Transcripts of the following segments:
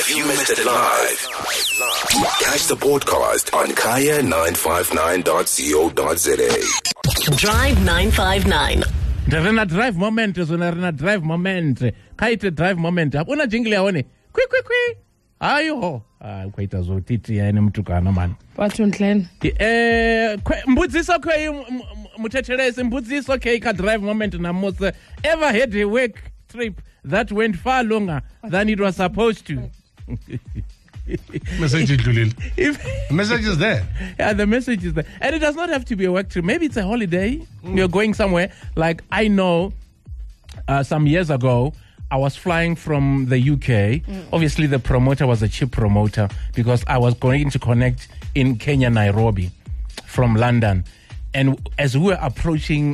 If you missed it live, catch the podcast on kaya959.co.za. Drive 959. Rena drive moment, rena drive moment. Kaite drive moment. Una jingle yaone. Kwi. Ayo. Kwaita zotiti yani mtukana man. What's on Glenn? Mbudziso kwe muthethelese mbudziso kwe ka drive moment namusa ever had a work trip that went far longer than it was supposed to. Message is there. Yeah, the message is there. And it does not have to be a work trip. Maybe it's a holiday. You're going somewhere. Like I know some years ago, I was flying from the UK. Obviously, the promoter was a cheap promoter because I was going to connect in Kenya, Nairobi from London. And as we were approaching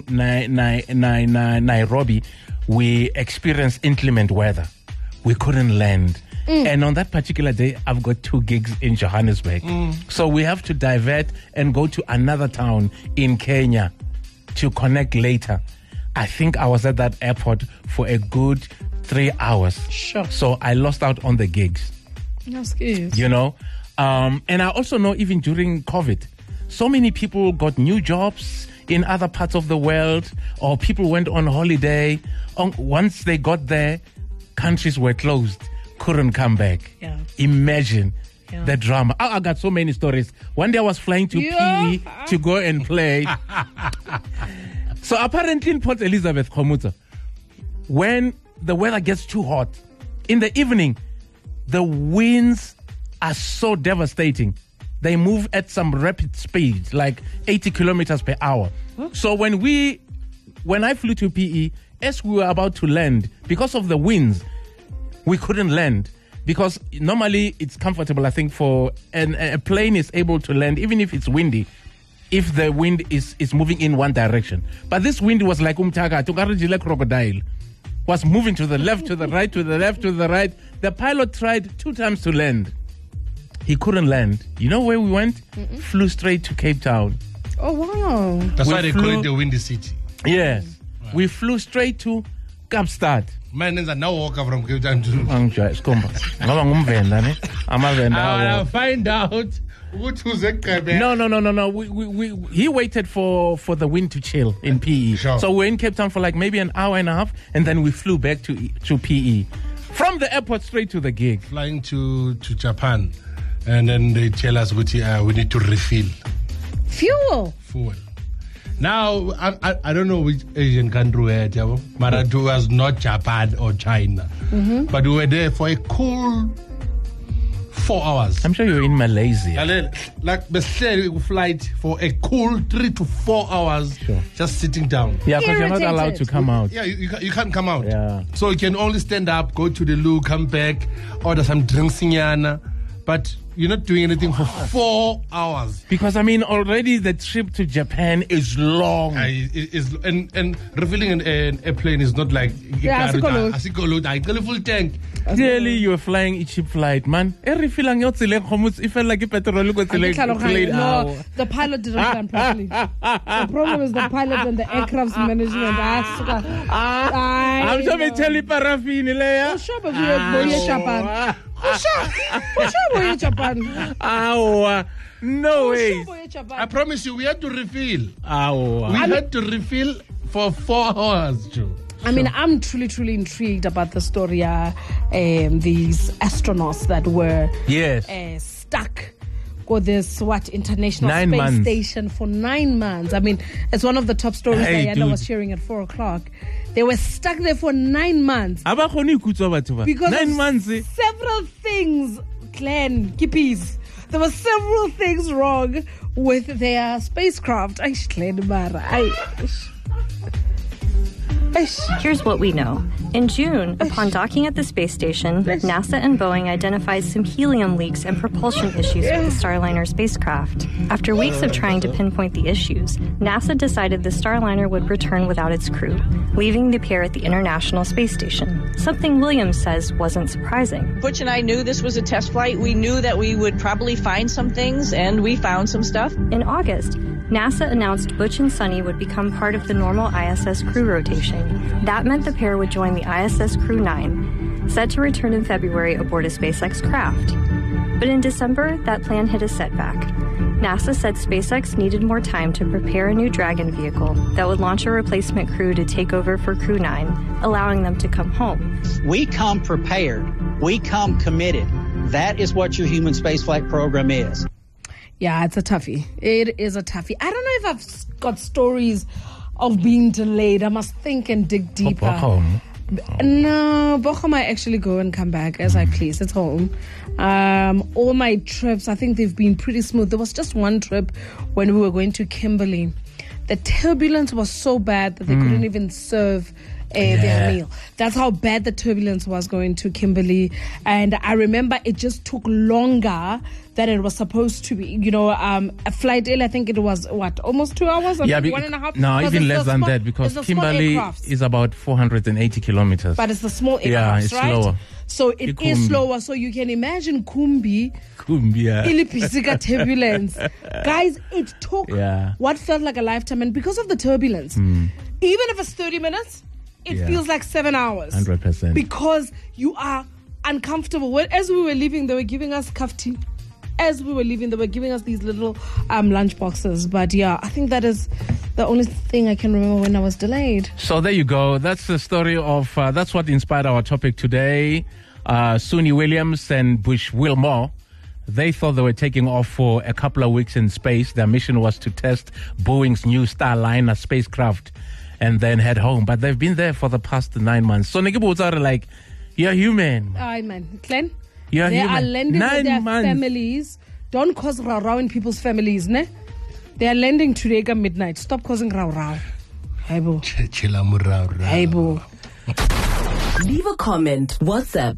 Nairobi, we experienced inclement weather. We couldn't land. And on that particular day, I've got 2 gigs in Johannesburg. So we have to divert and go to another town in Kenya to connect later. I think I was at that airport for a good 3 hours. Sure. So I lost out on the gigs. That's good. You know? And I also know even during COVID, so many people got new jobs in other parts of the world, or people went on holiday. Once they got there, countries were closed. Couldn't come back. Yeah. Imagine the drama. I got so many stories. One day I was flying to PE to go and play. So apparently in Port Elizabeth, Khomutso, when the weather gets too hot, in the evening, the winds are so devastating. They move at some rapid speed, like 80 kilometers per hour. So when I flew to PE, as we were about to land, because of the winds, we couldn't land because normally it's comfortable, I think, for a plane is able to land even if it's windy, if the wind is moving in one direction. But this wind was like Umtaga, crocodile, was moving to the left, to the right, to the left, to the right. The pilot tried 2 times to land. He couldn't land. You know where we went? Flew straight to Cape Town. Oh, wow. That's why they call it the Windy City. Yes. Right. We flew straight to Kaapstad. Man, there's no walk from Cape Town to... I'll find out which was a No. He waited for the wind to chill in PE. Sure. So we're in Cape Town for like maybe an hour and a half, and then we flew back to PE. From the airport straight to the gig. Flying to Japan, and then they tell us we need to refill. Fuel. Now, I don't know which Asian country we had, but it was not Japan or China. But we were there for a cool 4 hours. I'm sure you're in Malaysia. Like the flight for a cool 3 to 4 hours, just sitting down. Yeah, because you're not allowed to come out. Yeah, you can't come out. Yeah. So you can only stand up, go to the loo, come back, order some drinks, but you're not doing anything for 4 hours. Because, I mean, already the trip to Japan is long. And refilling an airplane is not like... Yeah, full tank. Clearly, you were flying a cheap flight, man. It felt like a petrol. No, the pilot didn't plan properly. The problem is the pilot and the aircraft's management. I'm sure they tell you paraffin. No way. I promise you, we had to refill. We had to refill for 4 hours, Joe. I mean, I'm truly intrigued about the story. These astronauts that were stuck with this International Space Station for 9 months. I mean, it's one of the top stories Diana was sharing at 4 o'clock. They were stuck there for 9 months. Because 9 months. Several things, Glenn, Kippies. There were several things wrong with their spacecraft. Here's what we know. In June, upon docking at the space station, NASA and Boeing identified some helium leaks and propulsion issues with the Starliner spacecraft. After weeks of trying to pinpoint the issues, NASA decided the Starliner would return without its crew, leaving the pair at the International Space Station, something Williams says wasn't surprising. Butch and I knew this was a test flight. We knew that we would probably find some things, and we found some stuff. In August, NASA announced Butch and Sunny would become part of the normal ISS crew rotation. That meant the pair would join the ISS Crew 9. set to return in February aboard a SpaceX craft. But in December, that plan hit a setback. NASA said SpaceX needed more time to prepare a new Dragon vehicle that would launch a replacement crew to take over for Crew 9, allowing them to come home. We come prepared. We come committed. That is what your human spaceflight program is. Yeah, it's a toughie. It is a toughie. I don't know if I've got stories of being delayed. I must think and dig deeper. No, Bochum, I actually go and come back as I please. It's home. All my trips, I think they've been pretty smooth. There was just one trip when we were going to Kimberley. The turbulence was so bad that they couldn't even serve their meal. That's how bad the turbulence was going to Kimberley. And I remember it just took longer than it was supposed to be. You know, a flight I think it was, almost 2 hours? Or 1.5? No, even less than that, because Kimberley is about 480 kilometers. But it's the small aircrafts, yeah, it's right? slower. So it is slower. So you can imagine Kumbi, Ilipizika turbulence. Guys, it took what felt like a lifetime. And because of the turbulence, even if it's 30 minutes, it feels like 7 hours. 100%. Because you are uncomfortable. As we were leaving, they were giving us kafti. As we were leaving, they were giving us these little lunch boxes. But yeah, I think that is the only thing I can remember when I was delayed. So there you go. That's the story of, that's what inspired our topic today. Suni Williams and Bush Wilmore, they thought they were taking off for a couple of weeks in space. Their mission was to test Boeing's new Starliner spacecraft and then head home. But they've been there for the past 9 months. So Nikibuza, like, you're human. Aye, man. Glenn? They are landing with their families. Don't cause rah-rah in people's families, ne? They are landing today at midnight. Stop causing rah-rah. Haibo. Haibo. Leave a comment. WhatsApp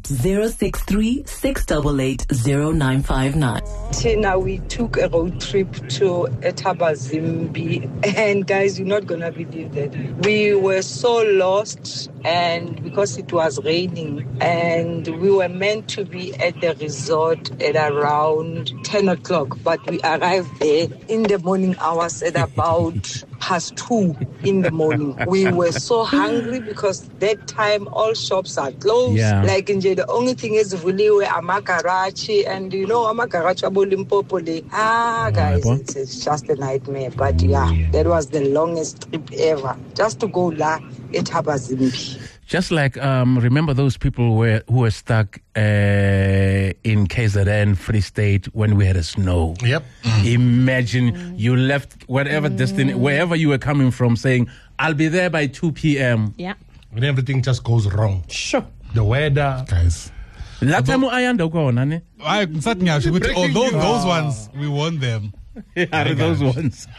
063-688-0959. Tina, we took a road trip to Etabazimbi, and guys, you're not gonna believe that we were so lost, and because it was raining, and we were meant to be at the resort at around 10 o'clock, but we arrived there in the morning hours at about 2:30 in the morning. We were so hungry because that time all shops are closed. Yeah. Like in the only thing is really where Amakarachi, and you know Amakarachi Abolimpopole. Guys, it's just a nightmare. But yeah, that was the longest trip ever. Just to go la Etabazimbi. Just like, remember those people who were stuck in KZN, Free State, when we had a snow? Yep. Imagine you left wherever wherever you were coming from, saying, I'll be there by 2 p.m. Yeah. And everything just goes wrong. Sure. The weather. Guys. That time I although those ones, we won them. Yeah, those ones.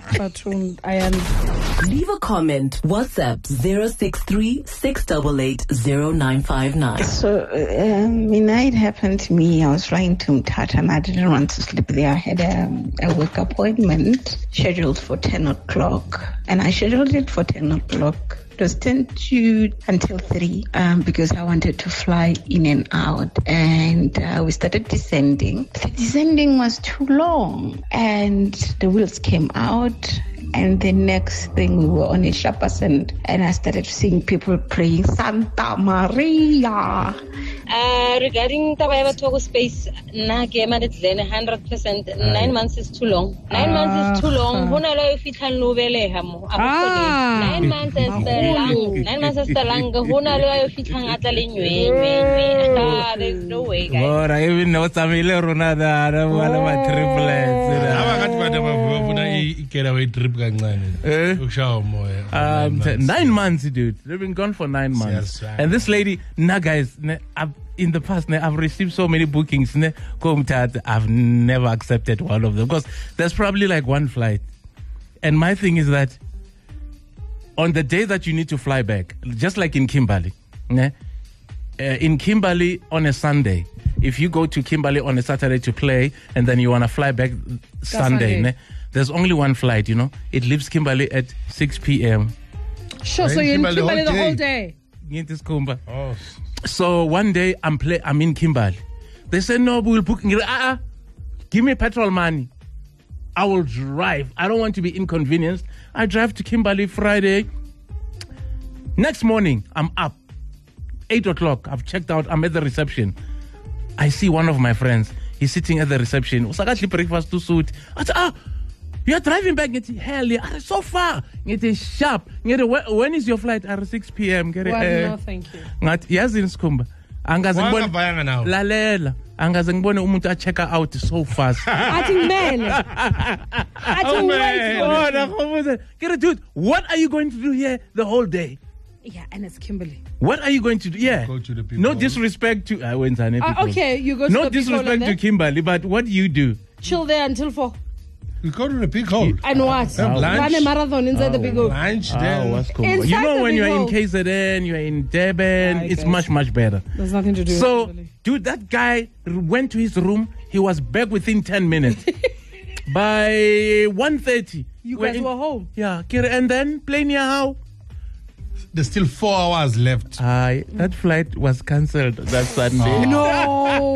Leave a comment. WhatsApp 063-688-0959. So, midnight happened to me. I was flying to Mthatha and I didn't want to sleep there. I had a work appointment scheduled for 10 o'clock, and I scheduled it for 10 o'clock. It was 10 to until 3 because I wanted to fly in and out, and we started descending. The descending was too long and the wheels came out, and the next thing we were on a sharp ascent, and I started seeing people praying Santa Maria. Regarding Tabayaba Togo space, na game at 100%. 9 months is too long. 9 months is too long. 9 months is the long. 9 months is the long. There's no way, guys. Lord, I even know Samile Ronada, one of my triplets. 9 months, dude. They've been gone for 9 months. Yes, and this lady, guys, in the past, I've received so many bookings. I've never accepted one of them because there's probably like one flight. And my thing is that on the day that you need to fly back, just like in Kimberley, in Kimberley on a Sunday, if you go to Kimberley on a Saturday to play and then you want to fly back Sunday, there's only one flight, you know. It leaves Kimberley at 6 p.m. Sure, so you're in Kimberley the whole day. Oh. So one day I'm in Kimberley. They said, no, we'll book. Give me petrol money. I will drive. I don't want to be inconvenienced. I drive to Kimberley Friday. Next morning, I'm up. 8 o'clock. I've checked out. I'm at the reception. I see one of my friends. He's sitting at the reception. Usakatli breakfast to suit. I said, you're driving back. Hell yeah, so far. Sharp. When is your flight? 6 p.m. No, thank you. Yazin Skumba. Lalela. Angaze ngibone umuntu a check out so fast. Athi ngimele. Dude, what are you going to do here the whole day? Yeah, and it's Kimberley. What are you going to do? Yeah. Go to the people. No disrespect to okay, you go to no the disrespect to Kimberley, but what do you do? Chill there until 4. We go to the big hole. And what? Run a marathon inside the big hole. Lunch there. Cool. You know, when you're in KZN, you're in Durban, it's much, much better. There's nothing to do so, with it. Dude, that guy went to his room. He was back within 10 minutes. By 1:30. You guys were home? Yeah. And then, plane how? There's still 4 hours left. That flight was cancelled that Sunday. No.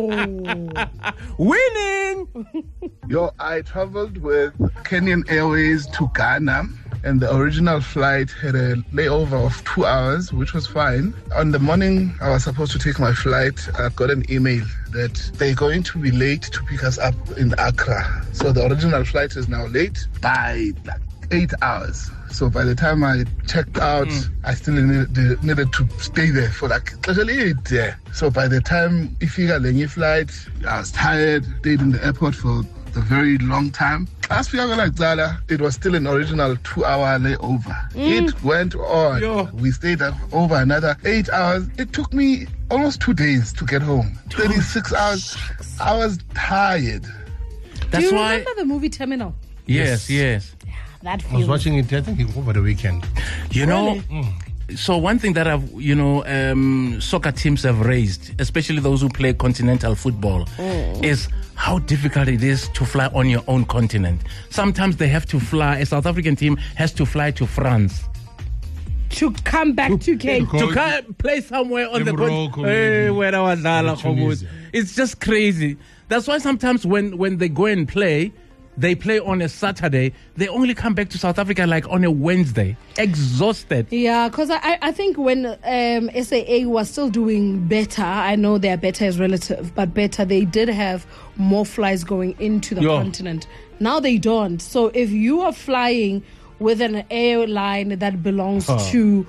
Winning. I traveled with Kenyan Airways to Ghana, and the original flight had a layover of 2 hours, which was fine. On the morning I was supposed to take my flight, I got an email that they're going to be late to pick us up in Accra. So the original flight is now late by 8 hours. So by the time I checked out, I still needed to stay there for especially 8 there. So by the time Ifika flight, I was tired, stayed in the airport for a very long time. It was still an original 2-hour layover. It went on. We stayed up over another 8 hours. It took me almost 2 days to get home. 36 hours. I was tired. Do you remember the movie Terminal? Yes. That I was watching it, I think, over the weekend. You know, so one thing that soccer teams have raised, especially those who play continental football, is how difficult it is to fly on your own continent. Sometimes they have to fly, a South African team has to fly to France. To come back to Cape. To play somewhere on the continent. It's just crazy. That's why sometimes when they go and play, they play on a Saturday, they only come back to South Africa like on a Wednesday, exhausted. Yeah, because I think when SAA was still doing better, I know their better is relative, but better, they did have more flights going into the continent. Now they don't. So if you are flying with an airline that belongs to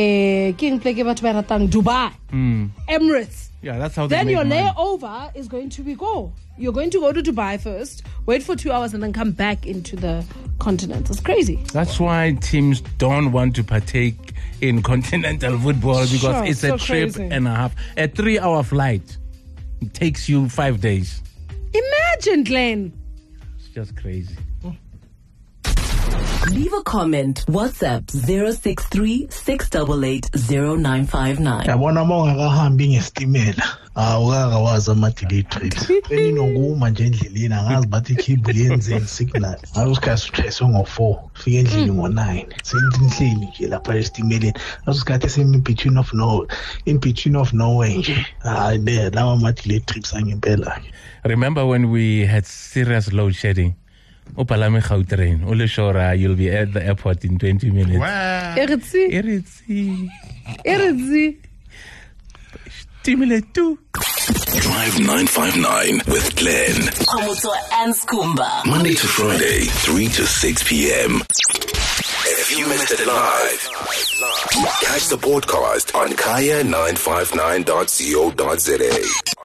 Dubai, Emirates, yeah, that's how then they your make money. layover is going to be You're going to go to Dubai first, wait for 2 hours, and then come back into the continent. It's crazy. That's why teams don't want to partake in continental football because it's a trip and a half. A 3-hour flight takes you 5 days. Imagine, Glenn. It's just crazy. Leave a comment. WhatsApp 063-688-0959. Yabona mongakahambi ngestimela awukakawazi ama-delay trips eninokuma nje endleleni angazi bathi ikhibhu liyenzeni signal ngaso sikhathi uthayiswe ngo-4 fika endlini ngo-9 senihleli nje lapha esitimeleni ngaso sikhathi in between of nowhere nje lawa ama-delay trips angempela. Remember when we had serious load shedding? Upalame Gautrain. Oleshora, you'll be at the airport in 20 minutes. Wow. Eritzi. Stimulate too. Drive 959 with Glenn. Khomotso and Skumba. Monday to Friday, 3 to 6 p.m. If you missed it live, catch the podcast on kaya959.co.za.